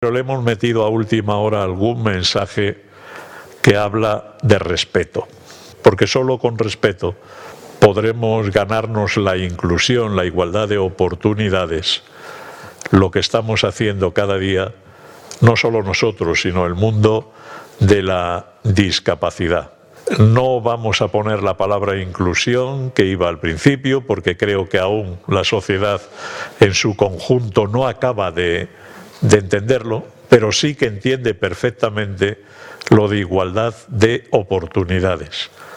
Pero le hemos metido a última hora algún mensaje que habla de respeto, porque solo con respeto podremos ganarnos la inclusión, la igualdad de oportunidades, lo que estamos haciendo cada día, no solo nosotros, sino el mundo de la discapacidad. No vamos a poner la palabra inclusión que iba al principio, porque creo que aún la sociedad en su conjunto no acaba de entenderlo, pero sí que entiende perfectamente lo de igualdad de oportunidades.